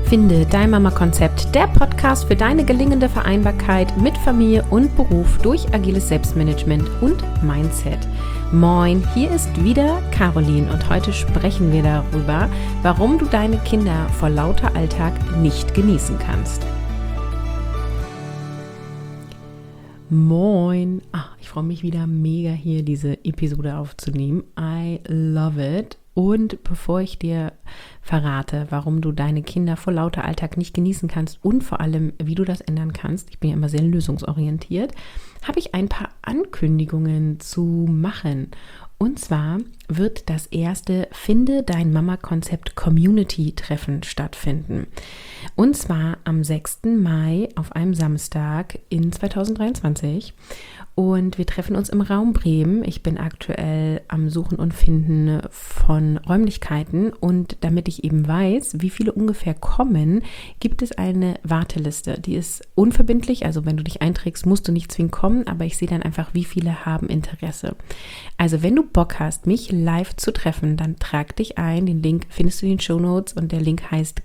Finde dein Mama-Konzept, der Podcast für deine gelingende Vereinbarkeit mit Familie und Beruf durch agiles Selbstmanagement und Mindset. Moin, hier ist wieder Caroline und heute sprechen wir darüber, warum du deine Kinder vor lauter Alltag nicht genießen kannst. Moin, ich freue mich wieder mega hier diese Episode aufzunehmen. I love it. Und bevor ich dir verrate, warum du deine Kinder vor lauter Alltag nicht genießen kannst und vor allem, wie du das ändern kannst, ich bin ja immer sehr lösungsorientiert, habe ich ein paar Ankündigungen zu machen. Und zwar wird das erste Finde dein Mama-Konzept Community-Treffen stattfinden. Und zwar am 6. Mai auf einem Samstag in 2023. Und wir treffen uns im Raum Bremen. Ich bin aktuell am Suchen und Finden von Räumlichkeiten. Und damit ich eben weiß, wie viele ungefähr kommen, gibt es eine Warteliste. Die ist unverbindlich. Also wenn du dich einträgst, musst du nicht zwingend kommen. Aber ich sehe dann einfach, wie viele haben Interesse. Also wenn du Bock hast, mich live zu treffen, dann trag dich ein. Den Link findest du in den Shownotes. Und der Link heißt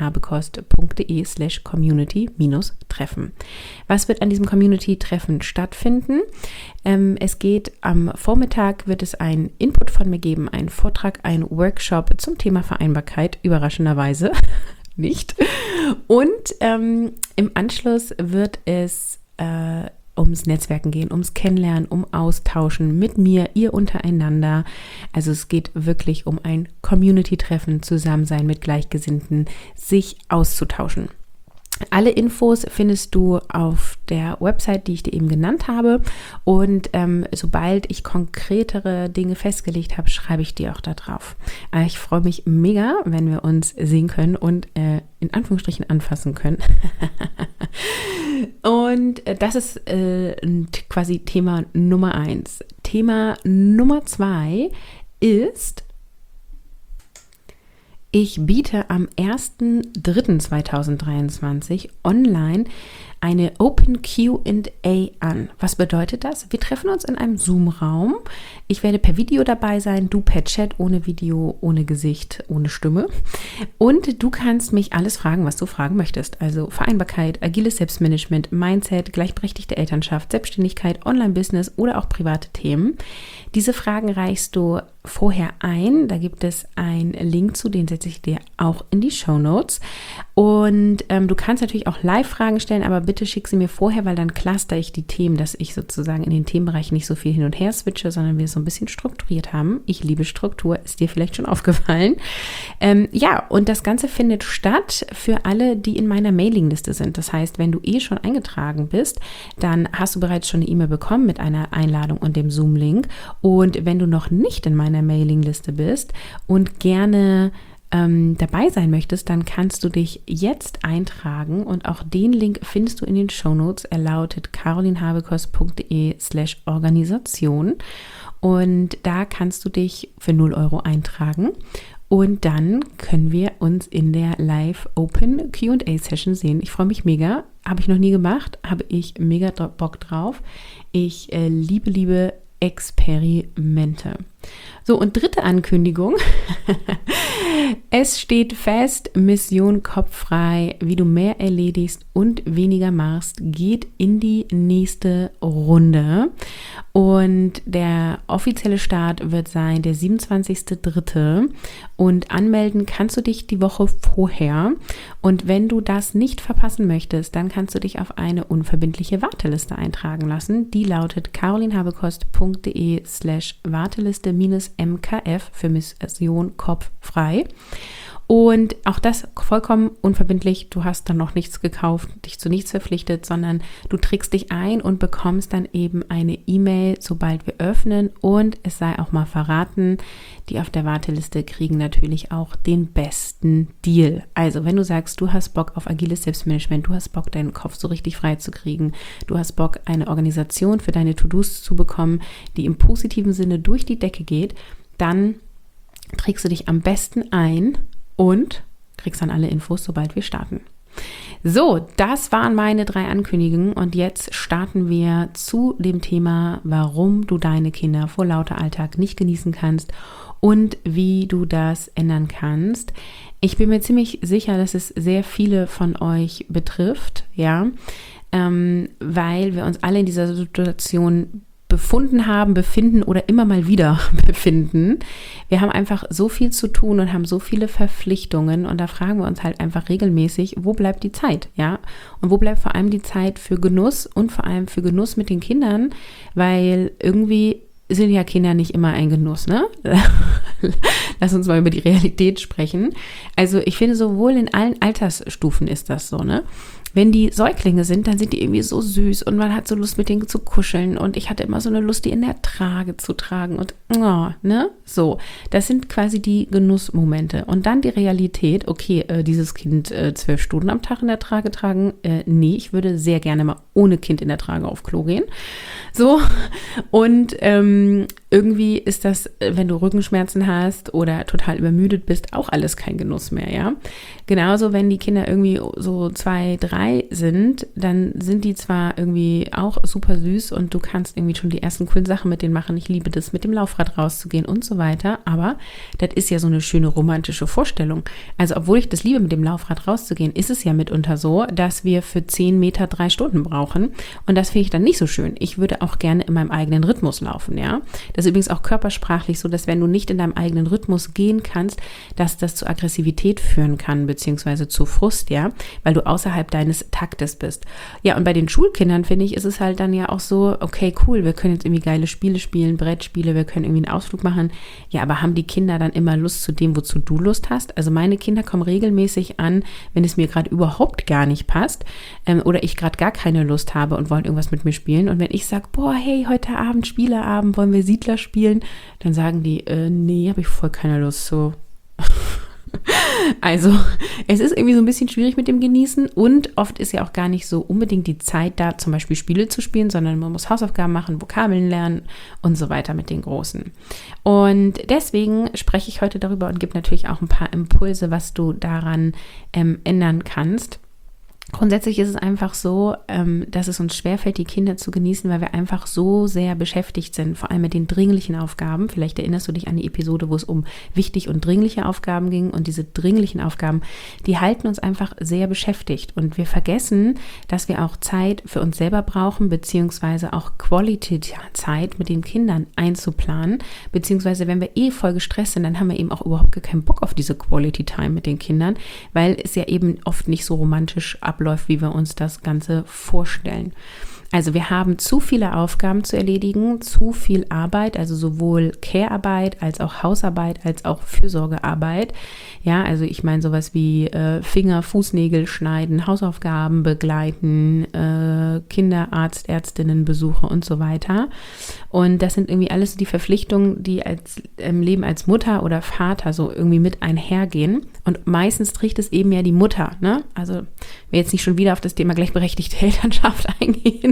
carolinhabekost.de/community-treffen. Was wird an diesem Community-Treffen stattfinden? Es geht am Vormittag, wird es einen Input von mir geben, einen Vortrag, einen Workshop zum Thema Vereinbarkeit, überraschenderweise nicht. Und im Anschluss wird es ums Netzwerken gehen, ums Kennenlernen, um Austauschen mit mir, ihr untereinander. Also es geht wirklich um ein Community-Treffen, Zusammensein mit Gleichgesinnten, sich auszutauschen. Alle Infos findest du auf der Website, die ich dir eben genannt habe. Und sobald ich konkretere Dinge festgelegt habe, schreibe ich dir auch da drauf. Ich freue mich mega, wenn wir uns sehen können und in Anführungsstrichen anfassen können. Und das ist quasi Thema Nummer 1. Thema Nummer 2 ist: Ich biete am 1.3.2023 online eine Open Q&A an. Was bedeutet das? Wir treffen uns in einem Zoom-Raum. Ich werde per Video dabei sein, du per Chat, ohne Video, ohne Gesicht, ohne Stimme. Und du kannst mich alles fragen, was du fragen möchtest. Also Vereinbarkeit, agiles Selbstmanagement, Mindset, gleichberechtigte Elternschaft, Selbstständigkeit, Online-Business oder auch private Themen. Diese Fragen reichst du vorher ein. Da gibt es einen Link zu, den setze ich dir auch in die Shownotes. Und du kannst natürlich auch Live-Fragen stellen, aber bitte schick sie mir vorher, weil dann cluster ich die Themen, dass ich sozusagen in den Themenbereichen nicht so viel hin und her switche, sondern wir es so ein bisschen strukturiert haben. Ich liebe Struktur, ist dir vielleicht schon aufgefallen. Und das Ganze findet statt für alle, die in meiner Mailingliste sind. Das heißt, wenn du schon eingetragen bist, dann hast du bereits schon eine E-Mail bekommen mit einer Einladung und dem Zoom-Link. Und wenn du noch nicht in meiner Mailingliste bist und gerne dabei sein möchtest, dann kannst du dich jetzt eintragen und auch den Link findest du in den Shownotes. Er lautet carolinhabekost.de/Organisation und da kannst du dich für 0 € eintragen und dann können wir uns in der Live Open Q&A Session sehen. Ich freue mich mega, habe ich noch nie gemacht, habe ich mega Bock drauf. Ich liebe Experimente. So, und dritte Ankündigung. Es steht fest, Mission Kopffrei, wie du mehr erledigst und weniger machst, geht in die nächste Runde. Und der offizielle Start wird sein der 27.3. Und anmelden kannst du dich die Woche vorher. Und wenn du das nicht verpassen möchtest, dann kannst du dich auf eine unverbindliche Warteliste eintragen lassen. Die lautet carolinhabekost.de/Warteliste-MKF für Mission Kopffrei. Und auch das vollkommen unverbindlich. Du hast dann noch nichts gekauft, dich zu nichts verpflichtet, sondern du trägst dich ein und bekommst dann eben eine E-Mail, sobald wir öffnen. Und es sei auch mal verraten, die auf der Warteliste kriegen natürlich auch den besten Deal. Also wenn du sagst, du hast Bock auf agiles Selbstmanagement, du hast Bock, deinen Kopf so richtig frei zu kriegen, du hast Bock, eine Organisation für deine To-Dos zu bekommen, die im positiven Sinne durch die Decke geht, dann trägst du dich am besten ein und kriegst dann alle Infos, sobald wir starten. So, das waren meine 3 Ankündigungen und jetzt starten wir zu dem Thema, warum du deine Kinder vor lauter Alltag nicht genießen kannst und wie du das ändern kannst. Ich bin mir ziemlich sicher, dass es sehr viele von euch betrifft, ja, weil wir uns alle in dieser Situation befinden oder immer mal wieder befinden. Wir haben einfach so viel zu tun und haben so viele Verpflichtungen und da fragen wir uns halt einfach regelmäßig, wo bleibt die Zeit, ja? Und wo bleibt vor allem die Zeit für Genuss und vor allem für Genuss mit den Kindern, weil irgendwie sind ja Kinder nicht immer ein Genuss, ne? Lass uns mal über die Realität sprechen. Also ich finde, sowohl in allen Altersstufen ist das so, ne? Wenn die Säuglinge sind, dann sind die irgendwie so süß und man hat so Lust, mit denen zu kuscheln und ich hatte immer so eine Lust, die in der Trage zu tragen und ne, so. Das sind quasi die Genussmomente. Und dann die Realität, okay, dieses Kind 12 Stunden am Tag in der Trage tragen, nee, ich würde sehr gerne mal ohne Kind in der Trage auf Klo gehen. So, und irgendwie ist das, wenn du Rückenschmerzen hast oder total übermüdet bist, auch alles kein Genuss mehr, ja. Genauso, wenn die Kinder irgendwie so 2, 3 sind, dann sind die zwar irgendwie auch super süß und du kannst irgendwie schon die ersten coolen Sachen mit denen machen. Ich liebe das, mit dem Laufrad rauszugehen und so weiter, aber das ist ja so eine schöne romantische Vorstellung. Also obwohl ich das liebe, mit dem Laufrad rauszugehen, ist es ja mitunter so, dass wir für 10 Meter 3 Stunden brauchen und das finde ich dann nicht so schön. Ich würde auch gerne in meinem eigenen Rhythmus laufen, ja. Das ist übrigens auch körpersprachlich so, dass wenn du nicht in deinem eigenen Rhythmus gehen kannst, dass das zu Aggressivität führen kann, beziehungsweise zu Frust, ja, weil du außerhalb deines Taktes bist. Ja, und bei den Schulkindern, finde ich, ist es halt dann ja auch so, okay, cool, wir können jetzt irgendwie geile Spiele spielen, Brettspiele, wir können irgendwie einen Ausflug machen. Ja, aber haben die Kinder dann immer Lust zu dem, wozu du Lust hast? Also meine Kinder kommen regelmäßig an, wenn es mir gerade überhaupt gar nicht passt oder ich gerade gar keine Lust habe und wollen irgendwas mit mir spielen. Und wenn ich sage, boah, hey, heute Abend, Spieleabend, wollen wir Siedler spielen? Dann sagen die, nee, habe ich voll keine Lust zu. Also, es ist irgendwie so ein bisschen schwierig mit dem Genießen und oft ist ja auch gar nicht so unbedingt die Zeit da, zum Beispiel Spiele zu spielen, sondern man muss Hausaufgaben machen, Vokabeln lernen und so weiter mit den Großen. Und deswegen spreche ich heute darüber und gebe natürlich auch ein paar Impulse, was du daran ändern kannst. Grundsätzlich ist es einfach so, dass es uns schwerfällt, die Kinder zu genießen, weil wir einfach so sehr beschäftigt sind, vor allem mit den dringlichen Aufgaben. Vielleicht erinnerst du dich an die Episode, wo es um wichtig und dringliche Aufgaben ging. Und diese dringlichen Aufgaben, die halten uns einfach sehr beschäftigt. Und wir vergessen, dass wir auch Zeit für uns selber brauchen, beziehungsweise auch Quality-Zeit mit den Kindern einzuplanen. Beziehungsweise wenn wir voll gestresst sind, dann haben wir eben auch überhaupt gar keinen Bock auf diese Quality-Time mit den Kindern, weil es ja eben oft nicht so romantisch abläuft, wie wir uns das Ganze vorstellen. Also wir haben zu viele Aufgaben zu erledigen, zu viel Arbeit, also sowohl Care-Arbeit als auch Hausarbeit, als auch Fürsorgearbeit. Ja, also ich meine sowas wie Finger, Fußnägel schneiden, Hausaufgaben begleiten, Kinderarzt, Ärztinnenbesuche und so weiter. Und das sind irgendwie alles die Verpflichtungen, die im Leben als Mutter oder Vater so irgendwie mit einhergehen. Und meistens trägt es eben ja die Mutter, ne? Also wir jetzt nicht schon wieder auf das Thema gleichberechtigte Elternschaft eingehen.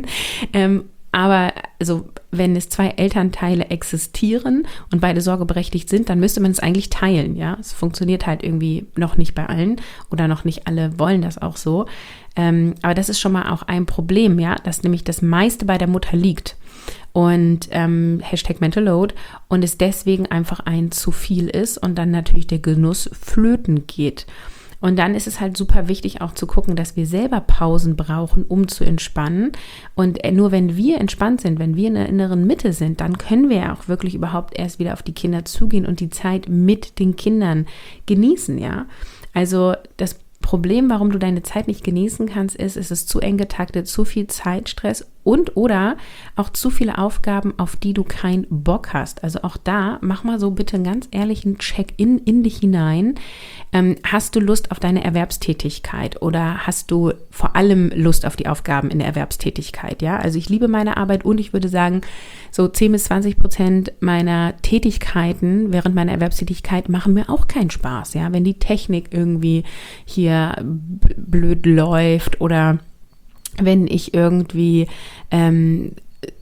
Aber also wenn es 2 Elternteile existieren und beide sorgeberechtigt sind, dann müsste man es eigentlich teilen, ja. Es funktioniert halt irgendwie noch nicht bei allen oder noch nicht alle wollen das auch so. Aber das ist schon mal auch ein Problem, ja, dass nämlich das meiste bei der Mutter liegt. Und Hashtag Mental Load und es deswegen einfach ein zu viel ist und dann natürlich der Genuss flöten geht. Und dann ist es halt super wichtig auch zu gucken, dass wir selber Pausen brauchen, um zu entspannen. Und nur wenn wir entspannt sind, wenn wir in der inneren Mitte sind, dann können wir ja auch wirklich überhaupt erst wieder auf die Kinder zugehen und die Zeit mit den Kindern genießen, ja. Also das Problem, warum du deine Zeit nicht genießen kannst, ist, es ist zu eng getaktet, zu viel Zeitstress und oder auch zu viele Aufgaben, auf die du keinen Bock hast. Also auch da, mach mal so bitte einen ganz ehrlichen Check-in in dich hinein. Hast du Lust auf deine Erwerbstätigkeit oder hast du vor allem Lust auf die Aufgaben in der Erwerbstätigkeit? Ja, also ich liebe meine Arbeit und ich würde sagen, so 10-20% meiner Tätigkeiten während meiner Erwerbstätigkeit machen mir auch keinen Spaß. Ja, wenn die Technik irgendwie hier blöd läuft oder wenn ich irgendwie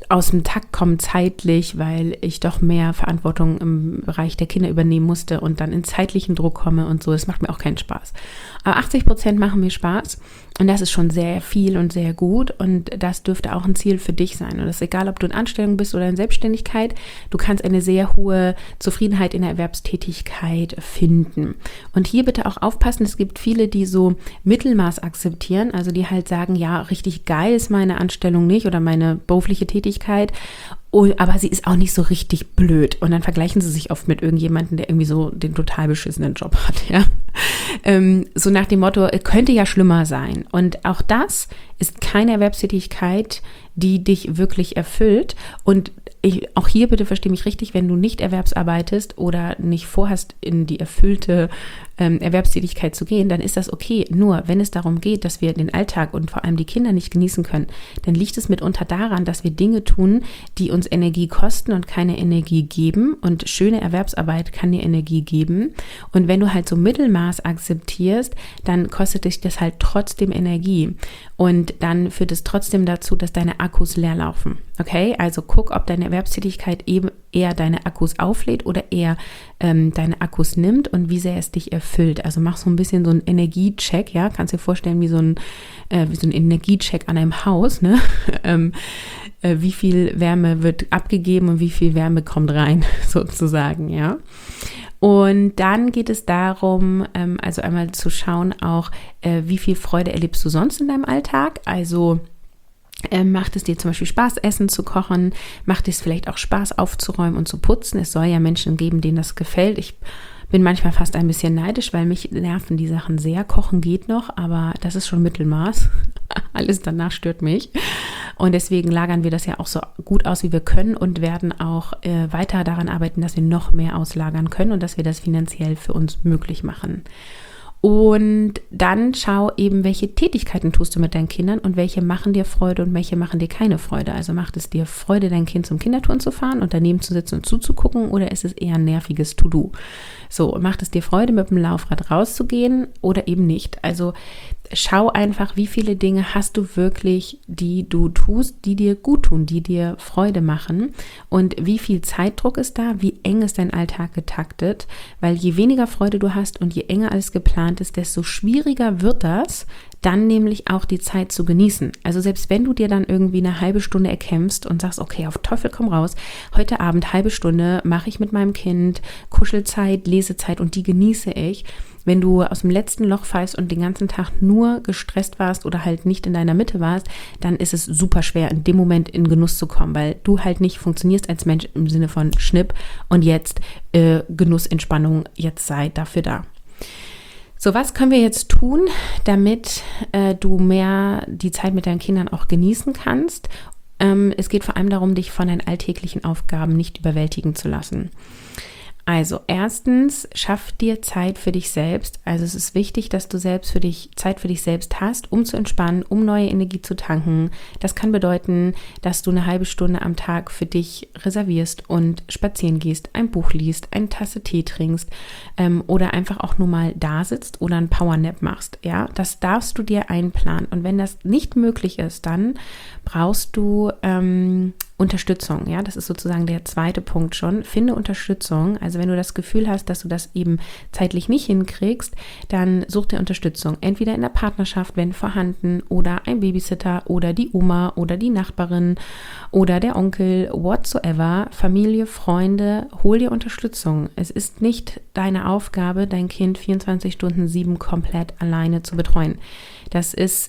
aus dem Takt kommen zeitlich, weil ich doch mehr Verantwortung im Bereich der Kinder übernehmen musste und dann in zeitlichen Druck komme und so. Das macht mir auch keinen Spaß. Aber 80% machen mir Spaß und das ist schon sehr viel und sehr gut und das dürfte auch ein Ziel für dich sein. Und das ist egal, ob du in Anstellung bist oder in Selbstständigkeit, du kannst eine sehr hohe Zufriedenheit in der Erwerbstätigkeit finden. Und hier bitte auch aufpassen, es gibt viele, die so Mittelmaß akzeptieren, also die halt sagen, ja, richtig geil ist meine Anstellung nicht oder meine berufliche Tätigkeit, aber sie ist auch nicht so richtig blöd. Und dann vergleichen sie sich oft mit irgendjemandem, der irgendwie so den total beschissenen Job hat, ja. So nach dem Motto, könnte ja schlimmer sein. Und auch das ist keine Erwerbstätigkeit, die dich wirklich erfüllt. Und auch hier bitte verstehe mich richtig, wenn du nicht erwerbsarbeitest oder nicht vorhast, in die erfüllte Erwerbstätigkeit zu gehen, dann ist das okay. Nur wenn es darum geht, dass wir den Alltag und vor allem die Kinder nicht genießen können, dann liegt es mitunter daran, dass wir Dinge tun, die uns Energie kosten und keine Energie geben. Und schöne Erwerbsarbeit kann dir Energie geben. Und wenn du halt so Mittelmaß akzeptierst, dann kostet dich das halt trotzdem Energie. Und dann führt es trotzdem dazu, dass deine Akkus leer laufen. Okay, also guck, ob deine Erwerbstätigkeit eben eher deine Akkus auflädt oder eher deine Akkus nimmt und wie sehr es dich erfüllt. Also mach so ein bisschen so einen Energiecheck, ja, kannst dir vorstellen wie so ein Energiecheck an einem Haus, ne? Wie viel Wärme wird abgegeben und wie viel Wärme kommt rein, sozusagen, ja. Und dann geht es darum, also einmal zu schauen auch, wie viel Freude erlebst du sonst in deinem Alltag, also macht es dir zum Beispiel Spaß, Essen zu kochen? Macht es vielleicht auch Spaß, aufzuräumen und zu putzen? Es soll ja Menschen geben, denen das gefällt. Ich bin manchmal fast ein bisschen neidisch, weil mich nerven die Sachen sehr. Kochen geht noch, aber das ist schon Mittelmaß. Alles danach stört mich. Und deswegen lagern wir das ja auch so gut aus, wie wir können und werden auch weiter daran arbeiten, dass wir noch mehr auslagern können und dass wir das finanziell für uns möglich machen. Und dann schau eben, welche Tätigkeiten tust du mit deinen Kindern und welche machen dir Freude und welche machen dir keine Freude. Also macht es dir Freude, dein Kind zum Kindertouren zu fahren und daneben zu sitzen und zuzugucken oder ist es eher ein nerviges To-Do? So, macht es dir Freude, mit dem Laufrad rauszugehen oder eben nicht? Also schau einfach, wie viele Dinge hast du wirklich, die du tust, die dir gut tun, die dir Freude machen und wie viel Zeitdruck ist da, wie eng ist dein Alltag getaktet, weil je weniger Freude du hast und je enger alles geplant ist, desto schwieriger wird das, dann nämlich auch die Zeit zu genießen. Also selbst wenn du dir dann irgendwie eine halbe Stunde erkämpfst und sagst, okay, auf Teufel komm raus, heute Abend halbe Stunde mache ich mit meinem Kind Kuschelzeit, Lesezeit und die genieße ich. Wenn du aus dem letzten Loch pfeifst und den ganzen Tag nur gestresst warst oder halt nicht in deiner Mitte warst, dann ist es super schwer, in dem Moment in Genuss zu kommen, weil du halt nicht funktionierst als Mensch im Sinne von Schnipp und jetzt Genuss, Entspannung, jetzt sei dafür da. So, was können wir jetzt tun, damit du mehr die Zeit mit deinen Kindern auch genießen kannst? Es geht vor allem darum, dich von deinen alltäglichen Aufgaben nicht überwältigen zu lassen. Also erstens, schaff dir Zeit für dich selbst. Also es ist wichtig, dass du Zeit für dich selbst hast, um zu entspannen, um neue Energie zu tanken. Das kann bedeuten, dass du eine halbe Stunde am Tag für dich reservierst und spazieren gehst, ein Buch liest, eine Tasse Tee trinkst oder einfach auch nur mal da sitzt oder einen Powernap machst. Ja, das darfst du dir einplanen. Und wenn das nicht möglich ist, dann brauchst du Unterstützung, ja, das ist sozusagen der zweite Punkt schon. Finde Unterstützung. Also wenn du das Gefühl hast, dass du das eben zeitlich nicht hinkriegst, dann such dir Unterstützung. Entweder in der Partnerschaft, wenn vorhanden, oder ein Babysitter oder die Oma oder die Nachbarin oder der Onkel, whatsoever, Familie, Freunde, hol dir Unterstützung. Es ist nicht deine Aufgabe, dein Kind 24/7 komplett alleine zu betreuen. Das ist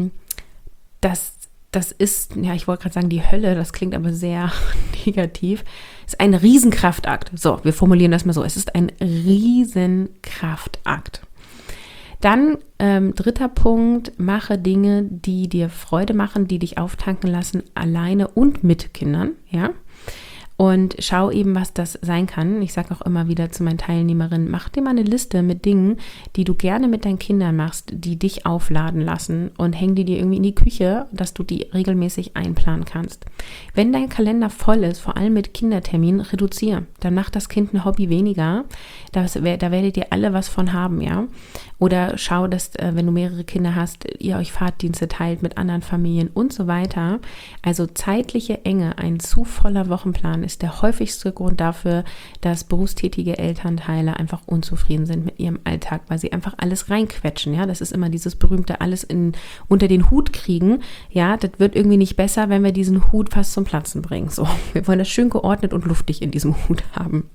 ja, ich wollte gerade sagen, die Hölle, das klingt aber sehr negativ, ist ein Riesenkraftakt. So, wir formulieren das mal so, es ist ein Riesenkraftakt. Dann dritter Punkt, mache Dinge, die dir Freude machen, die dich auftanken lassen, alleine und mit Kindern, ja. Und schau eben, was das sein kann. Ich sage auch immer wieder zu meinen Teilnehmerinnen, mach dir mal eine Liste mit Dingen, die du gerne mit deinen Kindern machst, die dich aufladen lassen und häng die dir irgendwie in die Küche, dass du die regelmäßig einplanen kannst. Wenn dein Kalender voll ist, vor allem mit Kinderterminen, reduziere. Dann macht das Kind ein Hobby weniger. Da werdet ihr alle was von haben, ja. Oder schau, dass, wenn du mehrere Kinder hast, ihr euch Fahrtdienste teilt mit anderen Familien und so weiter. Also zeitliche Enge, ein zu voller Wochenplan ist der häufigste Grund dafür, dass berufstätige Elternteile einfach unzufrieden sind mit ihrem Alltag, weil sie einfach alles reinquetschen, ja. Das ist immer dieses berühmte alles unter den Hut kriegen, ja. Das wird irgendwie nicht besser, wenn wir diesen Hut fast zum Platzen bringen. So, wir wollen das schön geordnet und luftig in diesem Hut haben.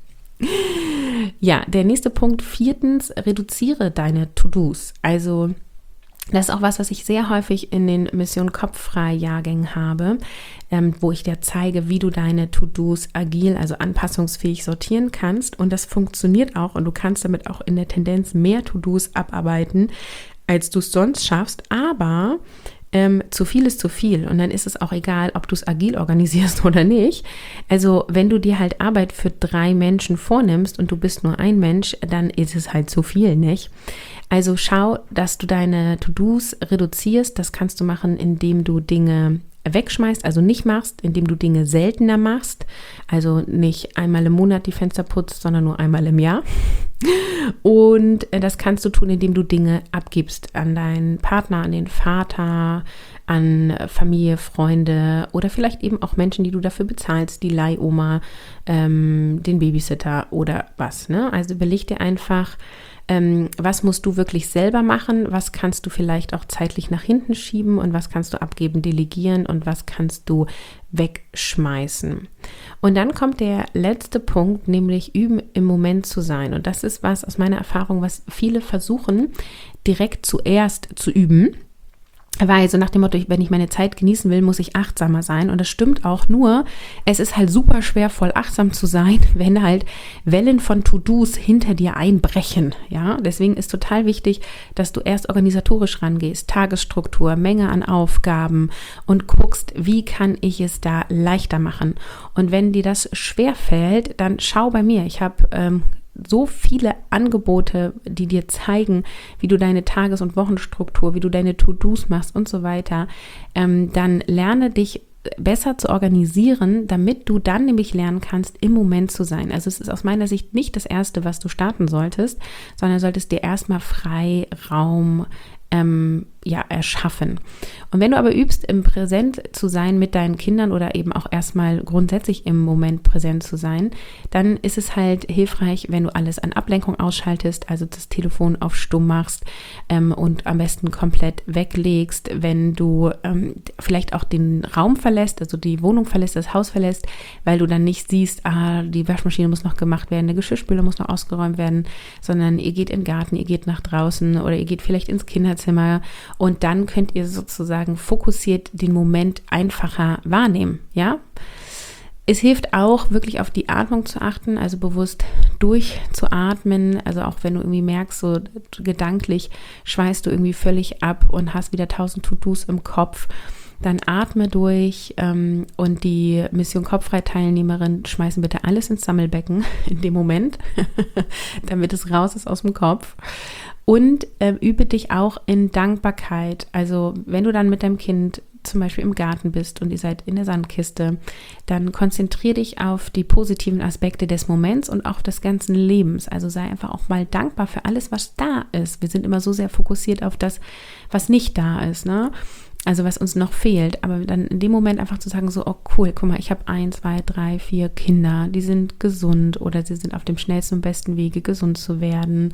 Ja, der nächste Punkt, 4, reduziere deine To-Dos. Also das ist auch was ich sehr häufig in den Mission Kopffrei-Jahrgängen habe, wo ich dir zeige, wie du deine To-Dos agil, also anpassungsfähig sortieren kannst. Und das funktioniert auch und du kannst damit auch in der Tendenz mehr To-Dos abarbeiten, als du es sonst schaffst. Aber zu viel ist zu viel und dann ist es auch egal, ob du es agil organisierst oder nicht. Also wenn du dir halt Arbeit für 3 Menschen vornimmst und du bist nur ein Mensch, dann ist es halt zu viel, nicht? Also schau, dass du deine To-Dos reduzierst. Das kannst du machen, indem du Dinge wegschmeißt, also nicht machst, indem du Dinge seltener machst, also nicht einmal im Monat die Fenster putzt, sondern nur einmal im Jahr. Und das kannst du tun, indem du Dinge abgibst an deinen Partner, an den Vater, an Familie, Freunde oder vielleicht eben auch Menschen, die du dafür bezahlst, die Leihoma, den Babysitter oder was, ne? Also überleg dir einfach, was musst du wirklich selber machen, was kannst du vielleicht auch zeitlich nach hinten schieben und was kannst du abgeben, delegieren und was kannst du wegschmeißen. Und dann kommt der letzte Punkt, nämlich üben, im Moment zu sein. Und das ist was aus meiner Erfahrung, was viele versuchen, direkt zuerst zu üben. Weil so nach dem Motto, wenn ich meine Zeit genießen will, muss ich achtsamer sein. Und das stimmt auch, nur es ist halt super schwer, voll achtsam zu sein, wenn halt Wellen von To-Dos hinter dir einbrechen. Ja, deswegen ist total wichtig, dass du erst organisatorisch rangehst, Tagesstruktur, Menge an Aufgaben und guckst, wie kann ich es da leichter machen. Und wenn dir das schwer fällt, dann schau bei mir. Ich habe so viele Angebote, die dir zeigen, wie du deine Tages- und Wochenstruktur, wie du deine To-Dos machst und so weiter, dann lerne dich besser zu organisieren, damit du dann nämlich lernen kannst, im Moment zu sein. Also es ist aus meiner Sicht nicht das Erste, was du starten solltest, sondern solltest dir erstmal Freiraum erschaffen. Und wenn du aber übst, im Präsent zu sein mit deinen Kindern oder eben auch erstmal grundsätzlich im Moment präsent zu sein, dann ist es halt hilfreich, wenn du alles an Ablenkung ausschaltest, also das Telefon auf Stumm machst und am besten komplett weglegst, wenn du vielleicht auch den Raum verlässt, also die Wohnung verlässt, das Haus verlässt, weil du dann nicht siehst, die Waschmaschine muss noch gemacht werden, der Geschirrspüler muss noch ausgeräumt werden, sondern ihr geht in den Garten, ihr geht nach draußen oder ihr geht vielleicht ins Kinderzimmer und dann könnt ihr sozusagen fokussiert den Moment einfacher wahrnehmen, ja? Es hilft auch, wirklich auf die Atmung zu achten, also bewusst durchzuatmen, also auch wenn du irgendwie merkst, so gedanklich schweißt du irgendwie völlig ab und hast wieder 1000 To-Dos im Kopf, dann atme durch und die Mission Kopffrei-Teilnehmerin schmeißen bitte alles ins Sammelbecken in dem Moment, damit es raus ist aus dem Kopf. Und übe dich auch in Dankbarkeit. Also wenn du dann mit deinem Kind zum Beispiel im Garten bist und ihr seid in der Sandkiste, dann konzentriere dich auf die positiven Aspekte des Moments und auch des ganzen Lebens. Also sei einfach auch mal dankbar für alles, was da ist. Wir sind immer so sehr fokussiert auf das, was nicht da ist, ne? Also was uns noch fehlt, aber dann in dem Moment einfach zu sagen, so, oh cool, guck mal, ich habe 1, 2, 3, 4 Kinder, die sind gesund oder sie sind auf dem schnellsten und besten Wege, gesund zu werden.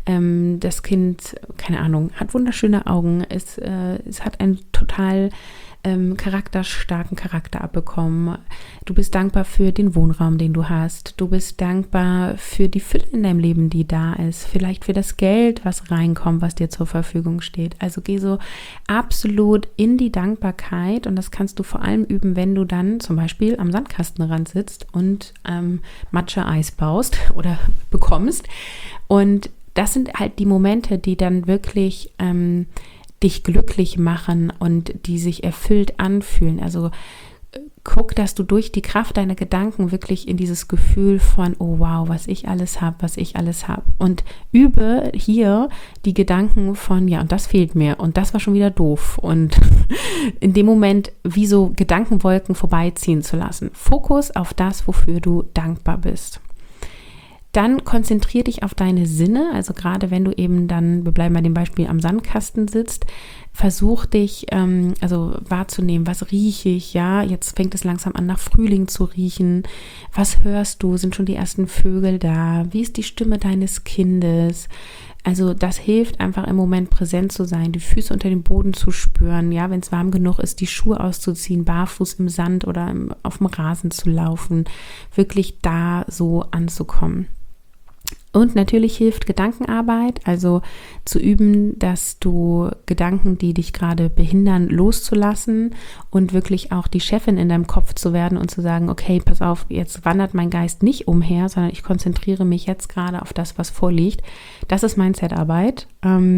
Das Kind, keine Ahnung, hat wunderschöne Augen, es hat einen total charakterstarken Charakter abbekommen. Du bist dankbar für den Wohnraum, den du hast. Du bist dankbar für die Fülle in deinem Leben, die da ist. Vielleicht für das Geld, was reinkommt, was dir zur Verfügung steht. Also geh so absolut in die Dankbarkeit und das kannst du vor allem üben, wenn du dann zum Beispiel am Sandkastenrand sitzt und Matcha-Eis baust oder bekommst. Und das sind halt die Momente, die dann wirklich dich glücklich machen und die sich erfüllt anfühlen. Also guck, dass du durch die Kraft deiner Gedanken wirklich in dieses Gefühl von, oh wow, was ich alles habe. Und übe hier die Gedanken von, ja, und das fehlt mir und das war schon wieder doof. Und in dem Moment wie so Gedankenwolken vorbeiziehen zu lassen. Fokus auf das, wofür du dankbar bist. Dann konzentriere dich auf deine Sinne, also gerade wenn du eben dann, wir bleiben bei dem Beispiel, am Sandkasten sitzt, versuch dich wahrzunehmen, was rieche ich, ja, jetzt fängt es langsam an nach Frühling zu riechen, was hörst du, sind schon die ersten Vögel da, wie ist die Stimme deines Kindes, also das hilft einfach im Moment präsent zu sein, die Füße unter dem Boden zu spüren, ja, wenn es warm genug ist, die Schuhe auszuziehen, barfuß im Sand oder auf dem Rasen zu laufen, wirklich da so anzukommen. Und natürlich hilft Gedankenarbeit, also zu üben, dass du Gedanken, die dich gerade behindern, loszulassen und wirklich auch die Chefin in deinem Kopf zu werden und zu sagen, okay, pass auf, jetzt wandert mein Geist nicht umher, sondern ich konzentriere mich jetzt gerade auf das, was vorliegt. Das ist Mindset-Arbeit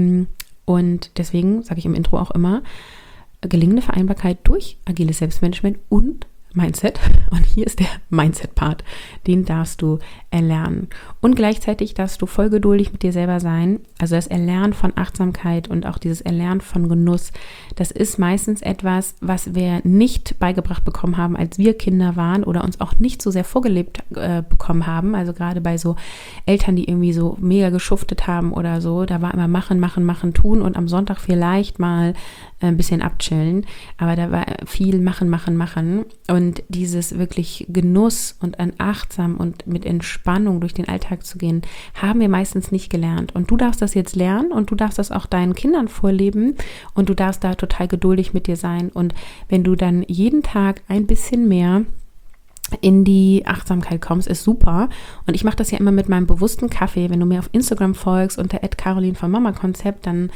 und deswegen sage ich im Intro auch immer, gelingende Vereinbarkeit durch agiles Selbstmanagement und Mindset. Und hier ist der Mindset-Part. Den darfst du erlernen. Und gleichzeitig darfst du voll geduldig mit dir selber sein. Also das Erlernen von Achtsamkeit und auch dieses Erlernen von Genuss, das ist meistens etwas, was wir nicht beigebracht bekommen haben, als wir Kinder waren oder uns auch nicht so sehr vorgelebt bekommen haben. Also gerade bei so Eltern, die irgendwie so mega geschuftet haben oder so, da war immer machen, tun und am Sonntag vielleicht mal ein bisschen abchillen. Aber da war viel machen. Und dieses wirklich Genuss und an achtsam und mit Entspannung durch den Alltag zu gehen, haben wir meistens nicht gelernt. Und du darfst das jetzt lernen und du darfst das auch deinen Kindern vorleben und du darfst da total geduldig mit dir sein. Und wenn du dann jeden Tag ein bisschen mehr in die Achtsamkeit kommst, ist super. Und ich mache das ja immer mit meinem bewussten Kaffee. Wenn du mir auf Instagram folgst unter @Caroline vom Mama Konzept, dann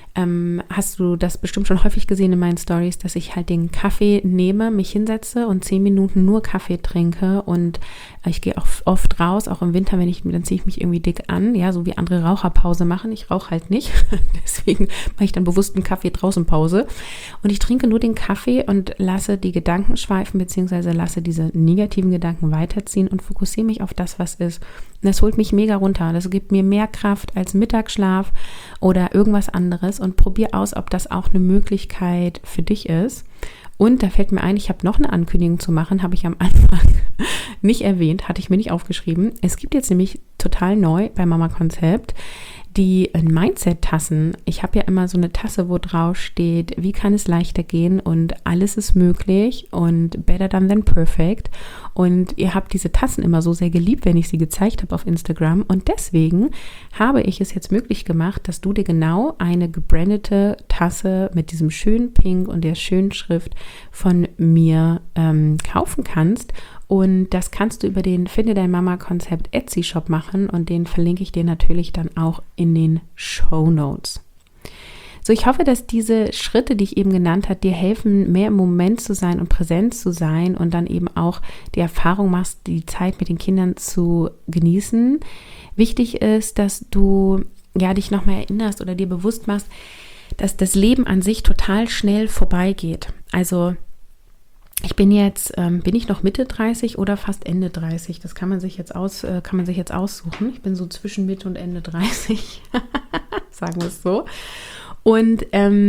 hast du das bestimmt schon häufig gesehen in meinen Stories, dass ich halt den Kaffee nehme, mich hinsetze und 10 Minuten nur Kaffee trinke und ich gehe auch oft raus, auch im Winter, dann ziehe ich mich irgendwie dick an, ja, so wie andere Raucherpause machen. Ich rauche halt nicht, deswegen mache ich dann bewusst einen Kaffee draußen Pause und ich trinke nur den Kaffee und lasse die Gedanken schweifen, beziehungsweise lasse diese negativen Gedanken weiterziehen und fokussiere mich auf das, was ist. Und das holt mich mega runter, das gibt mir mehr Kraft als Mittagsschlaf oder irgendwas anderes und probier aus, ob das auch eine Möglichkeit für dich ist. Und da fällt mir ein, ich habe noch eine Ankündigung zu machen, habe ich am Anfang nicht erwähnt, hatte ich mir nicht aufgeschrieben. Es gibt jetzt nämlich total neu bei Mama Konzept die Mindset-Tassen. Ich habe ja immer so eine Tasse, wo drauf steht, wie kann es leichter gehen und alles ist möglich und better than perfect. Und ihr habt diese Tassen immer so sehr geliebt, wenn ich sie gezeigt habe auf Instagram. Und deswegen habe ich es jetzt möglich gemacht, dass du dir genau eine gebrandete Tasse mit diesem schönen Pink und der schönen Schrift von mir kaufen kannst. Und das kannst du über den Finde dein Mama Konzept Etsy-Shop machen und den verlinke ich dir natürlich dann auch in den Shownotes. So, ich hoffe, dass diese Schritte, die ich eben genannt habe, dir helfen, mehr im Moment zu sein und präsent zu sein und dann eben auch die Erfahrung machst, die Zeit mit den Kindern zu genießen. Wichtig ist, dass du dich nochmal erinnerst oder dir bewusst machst, dass das Leben an sich total schnell vorbeigeht. Also ich bin ich noch Mitte 30 oder fast Ende 30? Das kann man sich jetzt aussuchen. Ich bin so zwischen Mitte und Ende 30, sagen wir es so. Und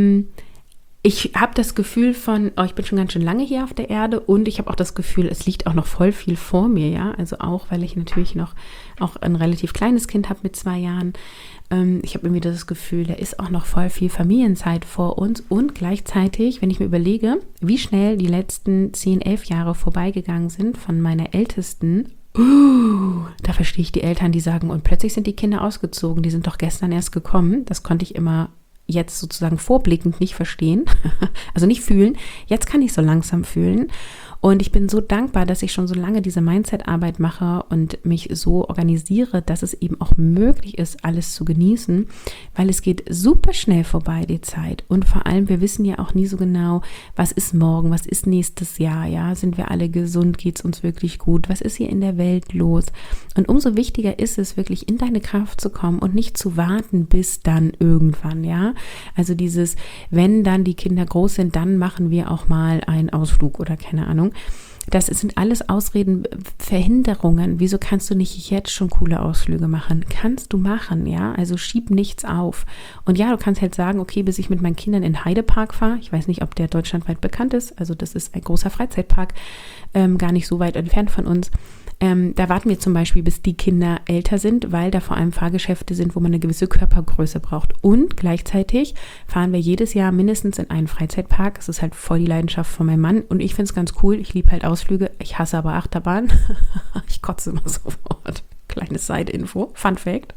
ich habe das Gefühl ich bin schon ganz schön lange hier auf der Erde und ich habe auch das Gefühl, es liegt auch noch voll viel vor mir, ja. Also auch, weil ich natürlich noch auch ein relativ kleines Kind habe mit 2 Jahren. Ich habe irgendwie das Gefühl, da ist auch noch voll viel Familienzeit vor uns und gleichzeitig, wenn ich mir überlege, wie schnell die letzten 10, 11 Jahre vorbeigegangen sind von meiner Ältesten, da verstehe ich die Eltern, die sagen, und plötzlich sind die Kinder ausgezogen, die sind doch gestern erst gekommen. Das konnte ich immer jetzt sozusagen vorblickend nicht verstehen, also nicht fühlen. Jetzt kann ich so langsam fühlen. Und ich bin so dankbar, dass ich schon so lange diese Mindset-Arbeit mache und mich so organisiere, dass es eben auch möglich ist, alles zu genießen, weil es geht super schnell vorbei, die Zeit. Und vor allem, wir wissen ja auch nie so genau, was ist morgen, was ist nächstes Jahr, ja, sind wir alle gesund, geht es uns wirklich gut, was ist hier in der Welt los? Und umso wichtiger ist es, wirklich in deine Kraft zu kommen und nicht zu warten, bis dann irgendwann, ja. Also dieses, wenn dann die Kinder groß sind, dann machen wir auch mal einen Ausflug oder keine Ahnung. Das sind alles Ausreden, Verhinderungen. Wieso kannst du nicht jetzt schon coole Ausflüge machen? Kannst du machen, ja? Also schieb nichts auf. Und ja, du kannst halt sagen, okay, bis ich mit meinen Kindern in Heidepark fahre. Ich weiß nicht, ob der deutschlandweit bekannt ist. Also das ist ein großer Freizeitpark, gar nicht so weit entfernt von uns. Da warten wir zum Beispiel, bis die Kinder älter sind, weil da vor allem Fahrgeschäfte sind, wo man eine gewisse Körpergröße braucht. Und gleichzeitig fahren wir jedes Jahr mindestens in einen Freizeitpark. Das ist halt voll die Leidenschaft von meinem Mann. Und ich finde es ganz cool. Ich liebe halt Ausflüge. Ich hasse aber Achterbahn. Ich kotze immer sofort. Kleine Side-Info, Fun Fact.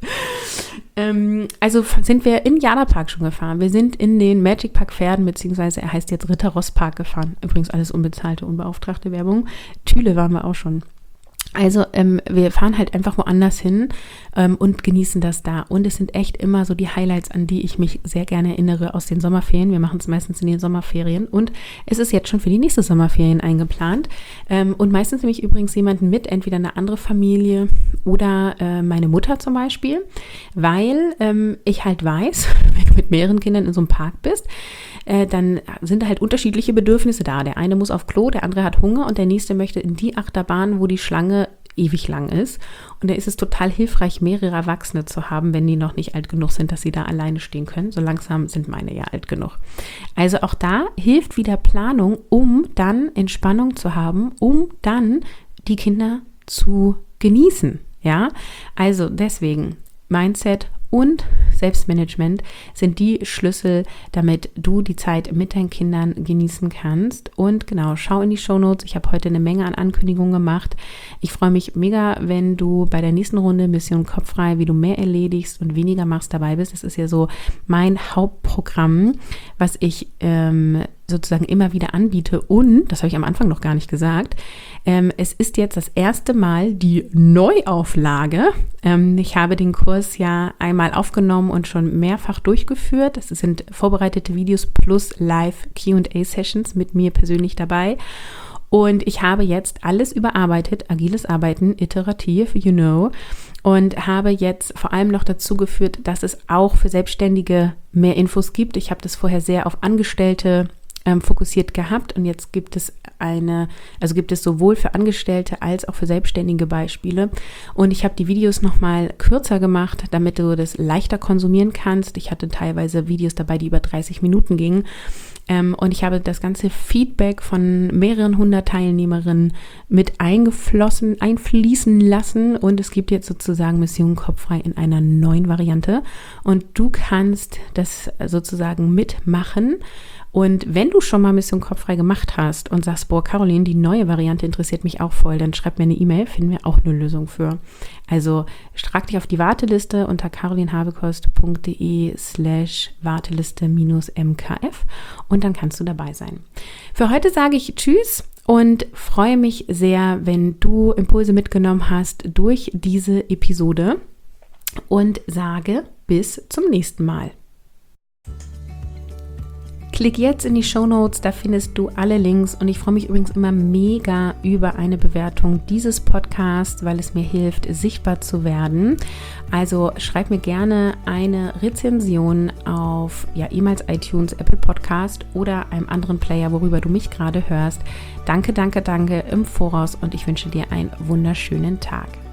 Also sind wir in Jana-Park schon gefahren. Wir sind in den Magic Park Pferden, beziehungsweise er heißt jetzt Ritter Ross Park gefahren. Übrigens alles unbezahlte, unbeauftragte Werbung. Thüle waren wir auch schon. Also wir fahren halt einfach woanders hin und genießen das da. Und es sind echt immer so die Highlights, an die ich mich sehr gerne erinnere aus den Sommerferien. Wir machen es meistens in den Sommerferien und es ist jetzt schon für die nächste Sommerferien eingeplant. Und meistens nehme ich übrigens jemanden mit, entweder eine andere Familie oder meine Mutter zum Beispiel, weil ich halt weiß, wenn du mit mehreren Kindern in so einem Park bist, dann sind halt unterschiedliche Bedürfnisse da. Der eine muss auf Klo, der andere hat Hunger und der nächste möchte in die Achterbahn, wo die Schlange ewig lang ist. Und da ist es total hilfreich, mehrere Erwachsene zu haben, wenn die noch nicht alt genug sind, dass sie da alleine stehen können. So langsam sind meine ja alt genug. Also auch da hilft wieder Planung, um dann Entspannung zu haben, um dann die Kinder zu genießen. Ja, also deswegen Mindset und Selbstmanagement sind die Schlüssel, damit du die Zeit mit deinen Kindern genießen kannst. Und genau, schau in die Shownotes. Ich habe heute eine Menge an Ankündigungen gemacht. Ich freue mich mega, wenn du bei der nächsten Runde Mission Kopffrei, wie du mehr erledigst und weniger machst, dabei bist. Das ist ja so mein Hauptprogramm, was ich sozusagen immer wieder anbiete. Und, das habe ich am Anfang noch gar nicht gesagt, es ist jetzt das erste Mal die Neuauflage. Ich habe den Kurs ja einmal aufgenommen und schon mehrfach durchgeführt. Das sind vorbereitete Videos plus Live-Q&A-Sessions mit mir persönlich dabei. Und ich habe jetzt alles überarbeitet, agiles Arbeiten, iterativ, you know, und habe jetzt vor allem noch dazu geführt, dass es auch für Selbstständige mehr Infos gibt. Ich habe das vorher sehr auf Angestellte fokussiert gehabt und jetzt gibt es sowohl für Angestellte als auch für Selbstständige Beispiele und ich habe die Videos nochmal kürzer gemacht, damit du das leichter konsumieren kannst. Ich hatte teilweise Videos dabei, die über 30 Minuten gingen und ich habe das ganze Feedback von mehreren 100 Teilnehmerinnen mit einfließen lassen und es gibt jetzt sozusagen Mission Kopffrei in einer neuen Variante und du kannst das sozusagen mitmachen. Und wenn du schon mal Mission Kopffrei gemacht hast und sagst, boah, Caroline, die neue Variante interessiert mich auch voll, dann schreib mir eine E-Mail, finden wir auch eine Lösung für. Also trag dich auf die Warteliste unter carolinhabekost.de/Warteliste-MKF und dann kannst du dabei sein. Für heute sage ich Tschüss und freue mich sehr, wenn du Impulse mitgenommen hast durch diese Episode und sage bis zum nächsten Mal. Klick jetzt in die Shownotes, da findest du alle Links und ich freue mich übrigens immer mega über eine Bewertung dieses Podcasts, weil es mir hilft, sichtbar zu werden. Also schreib mir gerne eine Rezension auf ehemals iTunes, Apple Podcast oder einem anderen Player, worüber du mich gerade hörst. Danke im Voraus und ich wünsche dir einen wunderschönen Tag.